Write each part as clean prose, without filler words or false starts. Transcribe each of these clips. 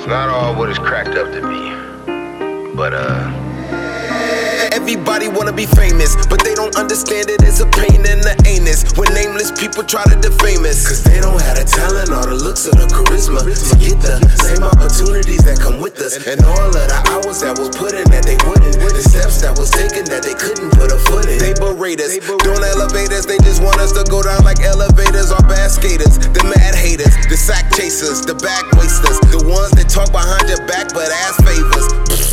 It's not all what it's cracked up to be, but everybody wanna be famous, but they don't understand it as a pain in the anus when nameless people try to defame us. Cause they don't have the talent or the looks or the charisma to get the same opportunities that come with us. And all of the hours that was put in that they wouldn't, the steps that was taken that they couldn't put a foot in. They berate us, don't elevate us, they just want us to go down like elevators or bad skaters. The mad haters, the sack chasers, the back wasters, the ones that talk behind your back but ask favors.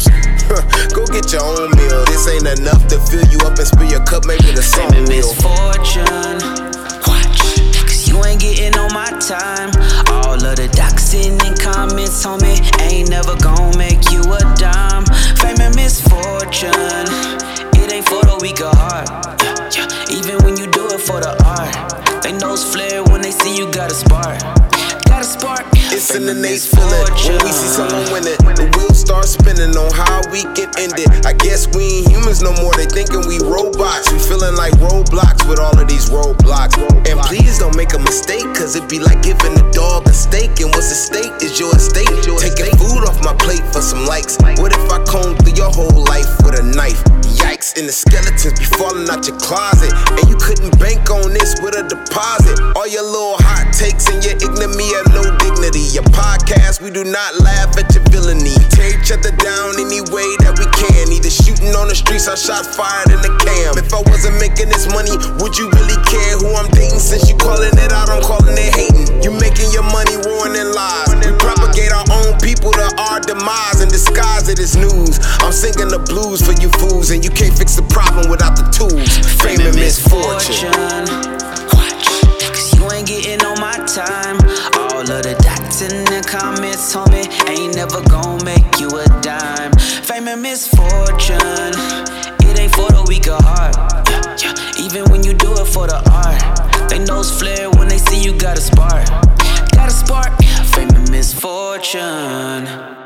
Go get your own meal. This ain't enough to fill you up and spill your cup. Maybe the song will. Misfortune, watch, cause you ain't getting on my time. All of the doxing and comments on me ain't never gon' make you a dime. Fame and misfortune, it ain't for the weak of heart. Even when you do it for the art, they nose flare when they see you got a spark. Got a spark. It's an innate feeling when we see someone win it. The wheels start spinning on how we can end it. I guess we ain't humans no more. They thinking we robots. We feeling like roadblocks with all of these roadblocks. And please don't make a mistake, cause it be like giving a dog a steak. And what's at stake is your estate. Taking food off my plate for some likes. What if I comb through your whole life with a knife? Yikes, and the skeletons be falling out your closet. And you couldn't bank on this with a deposit. All your little hot takes and your ignominy have no dignity. Your podcast, we do not laugh at your villainy. Tear each other down any way that we can. Either shooting on the streets or shot fired in the cam. If I wasn't making this money, would you really care who I'm dating? Since you calling it out, I'm calling it hating. You making your money ruining lies. We propagate our own people to our demise and disguise it as news. I'm singing the blues for you fools, and you can't fix the problem without the tools. Fame and misfortune. Watch, cause you ain't getting on my time. All of the dots and the comments on me ain't never gon' make you a dime. Fame and misfortune, it ain't for the weak of heart. Even when you do it for the art, they nose flare when they see you got a spark. Got a spark, fame and misfortune.